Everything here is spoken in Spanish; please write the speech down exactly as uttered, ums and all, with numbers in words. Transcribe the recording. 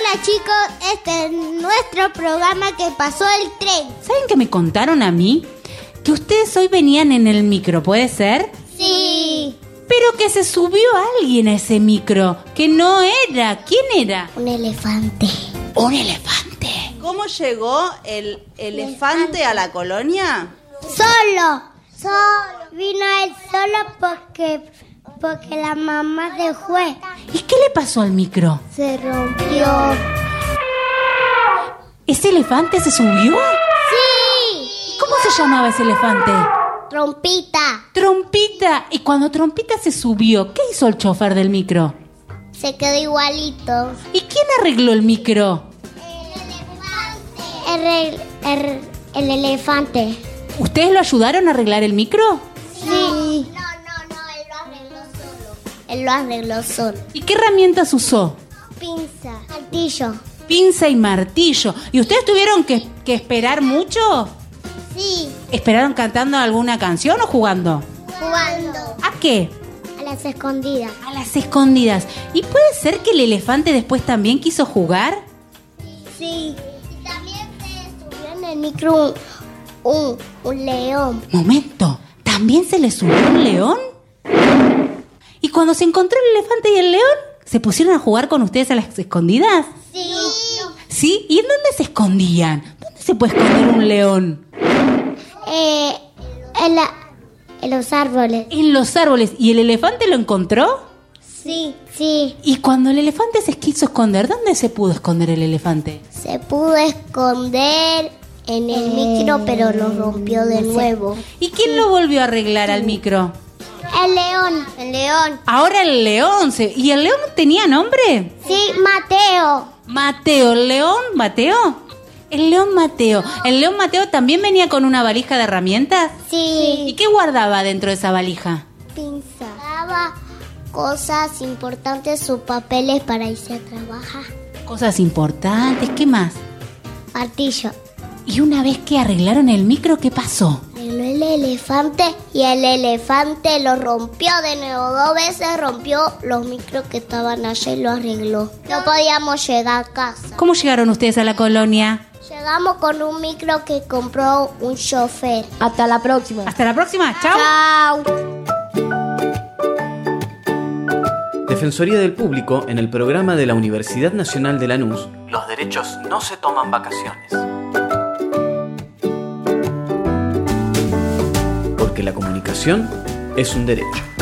Hola chicos, este es nuestro programa que pasó el tren. ¿Saben que me contaron a mí? Que ustedes hoy venían en el micro, ¿puede ser? Sí. Pero que se subió alguien a ese micro, que no era. ¿Quién era? Un elefante. Un elefante. ¿Cómo llegó el elefante a la colonia? Solo. Solo. Vino él solo porque, porque la mamá se fue. ¿Y qué le pasó al micro? Se rompió. ¿Ese elefante se subió? Sí. ¿Cómo se llamaba ese elefante? Trompita. Trompita. Y cuando Trompita se subió, ¿qué hizo el chofer del micro? Se quedó igualito. ¿Y quién arregló el micro? El, el, el, el elefante. ¿Ustedes lo ayudaron a arreglar el micro? Sí. No, no, no, él lo arregló solo. Él lo arregló solo. ¿Y qué herramientas usó? Pinza. Martillo. Pinza y martillo. ¿Y ustedes tuvieron que, que esperar mucho? Sí. ¿Esperaron cantando alguna canción o jugando? Jugando. ¿A qué? A las escondidas. A las escondidas. ¿Y puede ser que el elefante después también quiso jugar? Sí. Y también se subió en el micro un, un, un león. Momento, ¿también se le subió un león? ¿Y cuando se encontró el elefante y el león, se pusieron a jugar con ustedes a las escondidas? Sí. ¿Sí? ¿Y en dónde se escondían? ¿Dónde se puede esconder un león? Eh, en, la, en los árboles. En los árboles. ¿Y el elefante lo encontró? Sí. Sí. Y cuando el elefante se quiso esconder, ¿dónde se pudo esconder el elefante? Se pudo esconder en el micro, pero lo rompió de nuevo. ¿Y quién lo volvió a arreglar al micro? El león. El león. Ahora el león. Se... ¿Y el león tenía nombre? Sí, Mateo. Mateo. ¿El león Mateo? El león Mateo. ¿El león Mateo también venía con una valija de herramientas? Sí. ¿Y qué guardaba dentro de esa valija? Pinza. Daba cosas importantes o papeles para irse a trabajar. Cosas importantes. ¿Qué más? Martillo. Y una vez que arreglaron el micro, ¿qué pasó? Arregló el elefante y el elefante lo rompió de nuevo. Dos veces rompió los micros que estaban allá y lo arregló. No podíamos llegar a casa. ¿Cómo llegaron ustedes a la colonia? Llegamos con un micro que compró un chofer. Hasta la próxima. Hasta la próxima. Chao. Chao. Defensoría del Público en el programa de la Universidad Nacional de Lanús. Los derechos no se toman vacaciones. Porque la comunicación es un derecho.